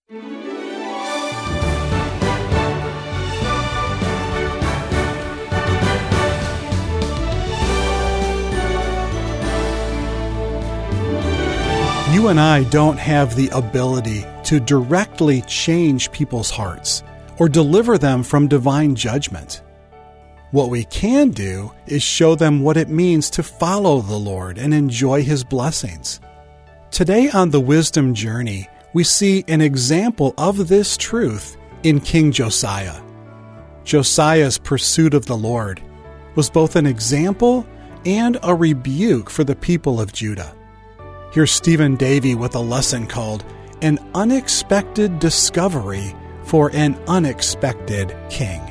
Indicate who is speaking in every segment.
Speaker 1: You and I don't have the ability to directly change people's hearts or deliver them from divine judgment. What we can do is show them what it means to follow the Lord and enjoy His blessings. Today on the Wisdom Journey, we see an example of this truth in King Josiah. Josiah's pursuit of the Lord was both an example and a rebuke for the people of Judah. Here's Stephen Davey with a lesson called An Unexpected Discovery for an Unexpected King.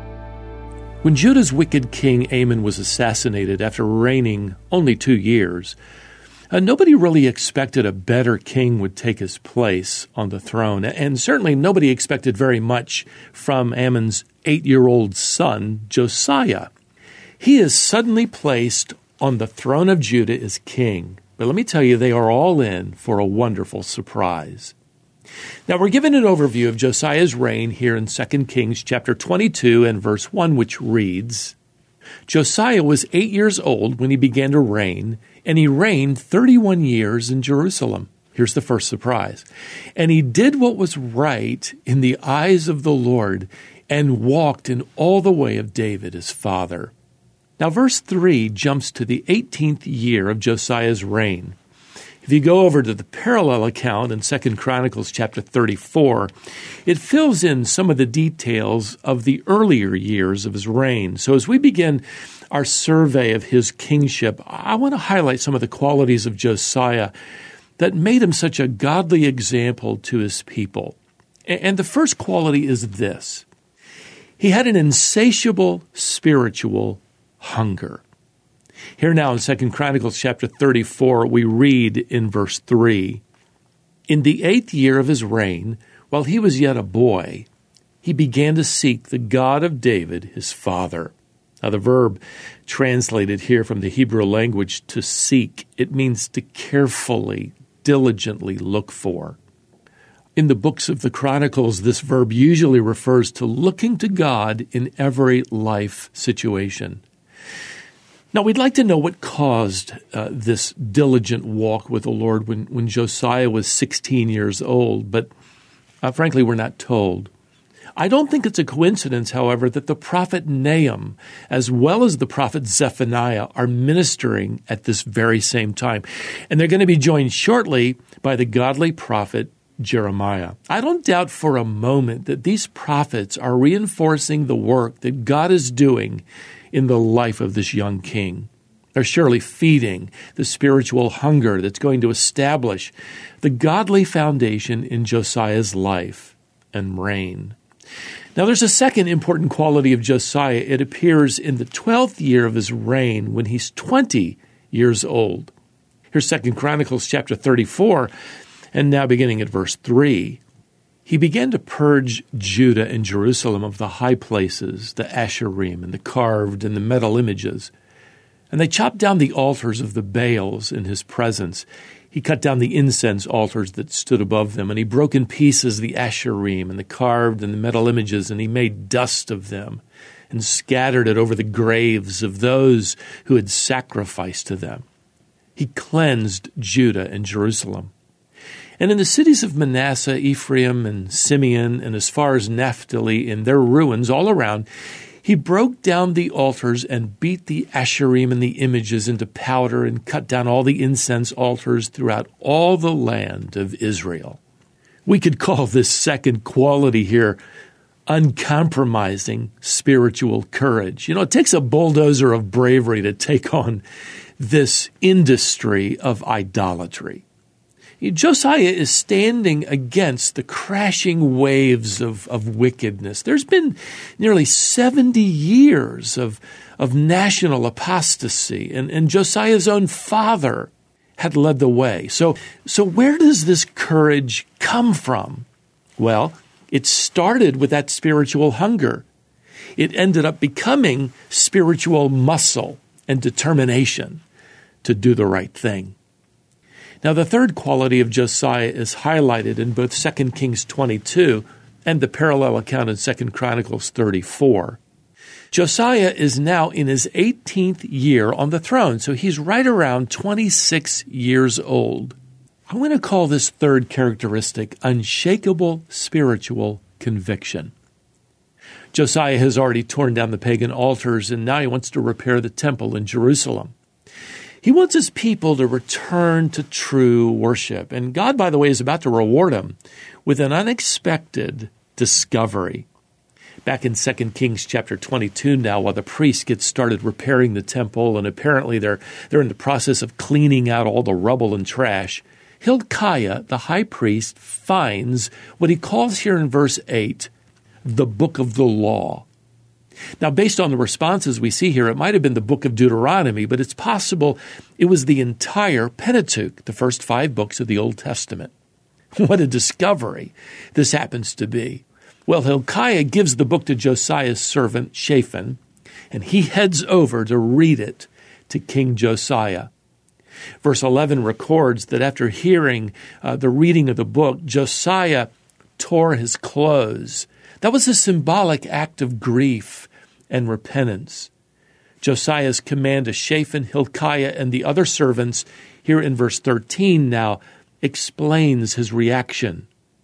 Speaker 2: When Judah's wicked king Amon was assassinated after reigning only 2 years, nobody really expected a better king would take his place on the throne, and certainly nobody expected very much from Amon's 8-year-old son, Josiah. He is suddenly placed on the throne of Judah as king. But let me tell you, they are all in for a wonderful surprise. Now, we're given an overview of Josiah's reign here in 2 Kings chapter 22 and verse 1, which reads, Josiah was 8 years old when he began to reign, and he reigned 31 years in Jerusalem. Here's the first surprise. And he did what was right in the eyes of the Lord and walked in all the way of David his father. Now, verse 3 jumps to the 18th year of Josiah's reign. If you go over to the parallel account in 2 Chronicles chapter 34, it fills in some of the details of the earlier years of his reign. So as we begin our survey of his kingship, I want to highlight some of the qualities of Josiah that made him such a godly example to his people. And the first quality is this. He had an insatiable spiritual hunger. Here now in 2 Chronicles chapter 34, we read in verse 3, In the 8th year of his reign, while he was yet a boy, he began to seek the God of David, his father. Now the verb translated here from the Hebrew language, to seek, it means to carefully, diligently look for. In the books of the Chronicles, this verb usually refers to looking to God in every life situation. Now, we'd like to know what caused this diligent walk with the Lord when Josiah was 16 years old, but frankly, we're not told. I don't think it's a coincidence, however, that the prophet Nahum, as well as the prophet Zephaniah, are ministering at this very same time. And they're going to be joined shortly by the godly prophet Jeremiah. I don't doubt for a moment that these prophets are reinforcing the work that God is doing in the life of this young king. They're surely feeding the spiritual hunger that's going to establish the godly foundation in Josiah's life and reign. Now, there's a second important quality of Josiah. It appears in the 12th year of his reign when he's 20 years old. Here's 2 Chronicles chapter 34, and now beginning at verse 3. He began to purge Judah and Jerusalem of the high places, the Asherim, and the carved and the metal images. And they chopped down the altars of the Baals in his presence. He cut down the incense altars that stood above them, and he broke in pieces the Asherim and the carved and the metal images, and he made dust of them and scattered it over the graves of those who had sacrificed to them. He cleansed Judah and Jerusalem. And in the cities of Manasseh, Ephraim, and Simeon, and as far as Naphtali, in their ruins all around, he broke down the altars and beat the Asherim and the images into powder and cut down all the incense altars throughout all the land of Israel. We could call this second quality here uncompromising spiritual courage. You know, it takes a bulldozer of bravery to take on this industry of idolatry. Josiah is standing against the crashing waves of wickedness. There's been nearly 70 years of national apostasy, and Josiah's own father had led the way. So where does this courage come from? Well, it started with that spiritual hunger. It ended up becoming spiritual muscle and determination to do the right thing. Now, the third quality of Josiah is highlighted in both 2 Kings 22 and the parallel account in 2 Chronicles 34. Josiah is now in his 18th year on the throne, so he's right around 26 years old. I'm going to call this third characteristic unshakable spiritual conviction. Josiah has already torn down the pagan altars, and now he wants to repair the temple in Jerusalem. He wants his people to return to true worship. And God, by the way, is about to reward him with an unexpected discovery. Back in 2 Kings chapter 22 now, while the priests get started repairing the temple, and apparently they're in the process of cleaning out all the rubble and trash, Hilkiah, the high priest, finds what he calls here in verse 8, the book of the law. Now, based on the responses we see here, it might have been the book of Deuteronomy, but it's possible it was the entire Pentateuch, the first 5 books of the Old Testament. What a discovery this happens to be. Well, Hilkiah gives the book to Josiah's servant, Shaphan, and he heads over to read it to King Josiah. Verse 11 records that after hearing the reading of the book, Josiah tore his clothes. That was a symbolic act of grief and repentance. Josiah's command to Shaphan, Hilkiah, and the other servants, here in verse 13 now, explains his reaction.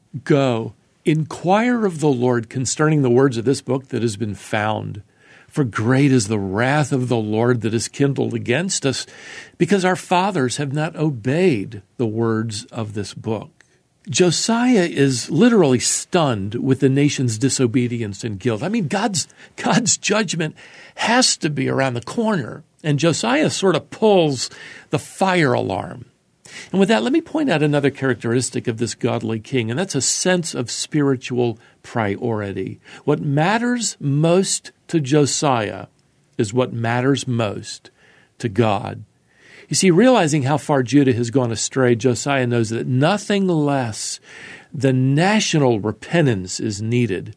Speaker 2: Go, inquire of the Lord concerning the words of this book that has been found. For great is the wrath of the Lord that is kindled against us, because our fathers have not obeyed the words of this book. Josiah is literally stunned with the nation's disobedience and guilt. I mean, God's judgment has to be around the corner. And Josiah sort of pulls the fire alarm. And with that, let me point out another characteristic of this godly king, and that's a sense of spiritual priority. What matters most to Josiah is what matters most to God. You see, realizing how far Judah has gone astray, Josiah knows that nothing less than national repentance is needed.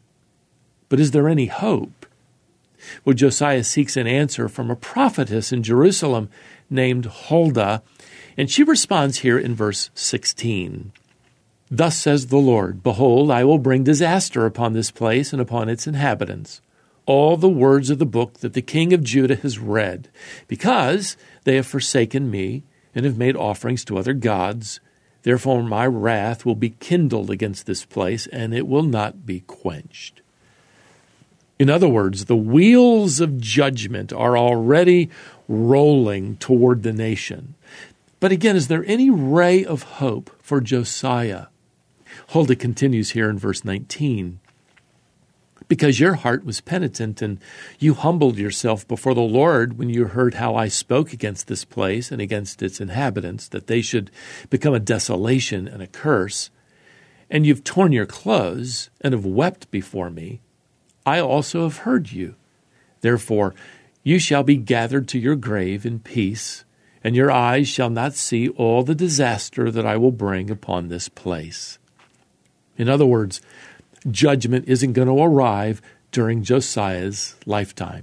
Speaker 2: But is there any hope? Well, Josiah seeks an answer from a prophetess in Jerusalem named Huldah, and she responds here in verse 16. Thus says the Lord, Behold, I will bring disaster upon this place and upon its inhabitants, all the words of the book that the king of Judah has read, because they have forsaken me and have made offerings to other gods. Therefore my wrath will be kindled against this place, and it will not be quenched. In other words, the wheels of judgment are already rolling toward the nation. But again, is there any ray of hope for Josiah? Huldah continues here in verse 19. Because your heart was penitent, and you humbled yourself before the Lord when you heard how I spoke against this place and against its inhabitants, that they should become a desolation and a curse, and you've torn your clothes and have wept before me, I also have heard you. Therefore, you shall be gathered to your grave in peace, and your eyes shall not see all the disaster that I will bring upon this place. In other words, judgment isn't going to arrive during Josiah's lifetime.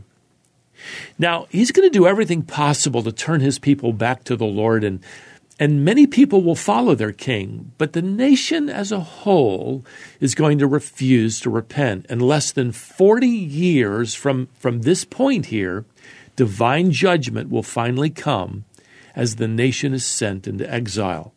Speaker 2: Now, he's going to do everything possible to turn his people back to the Lord, and many people will follow their king, but the nation as a whole is going to refuse to repent. And less than 40 years from this point here, divine judgment will finally come as the nation is sent into exile.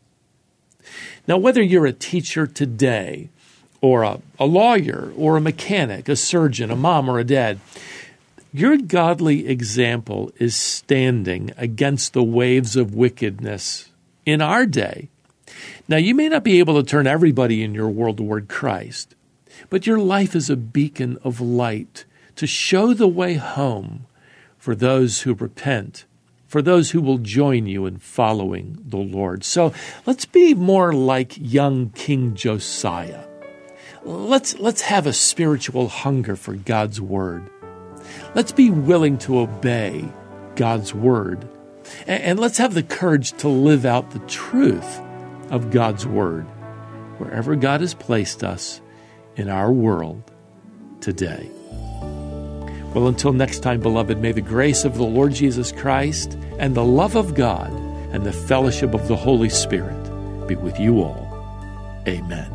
Speaker 2: Now, whether you're a teacher today, or a lawyer, or a mechanic, a surgeon, a mom, or a dad, your godly example is standing against the waves of wickedness in our day. Now, you may not be able to turn everybody in your world toward Christ, but your life is a beacon of light to show the way home for those who repent, for those who will join you in following the Lord. So let's be more like young King Josiah. Let's have a spiritual hunger for God's Word. Let's be willing to obey God's Word. And let's have the courage to live out the truth of God's Word wherever God has placed us in our world today. Well, until next time, beloved, may the grace of the Lord Jesus Christ and the love of God and the fellowship of the Holy Spirit be with you all. Amen.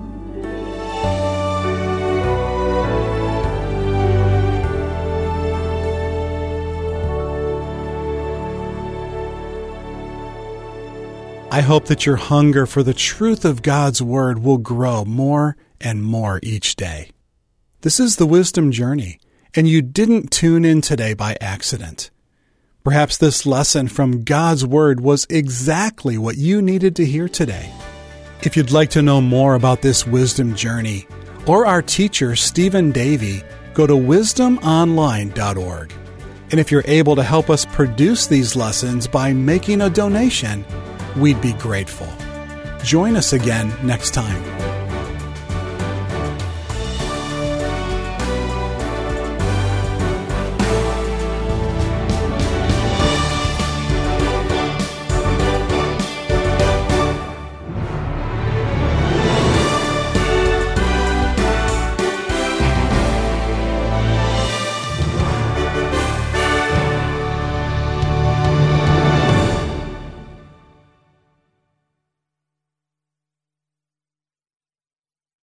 Speaker 1: I hope that your hunger for the truth of God's Word will grow more and more each day. This is the Wisdom Journey, and you didn't tune in today by accident. Perhaps this lesson from God's Word was exactly what you needed to hear today. If you'd like to know more about this Wisdom Journey or our teacher, Stephen Davey, go to wisdomonline.org. And if you're able to help us produce these lessons by making a donation, we'd be grateful. Join us again next time.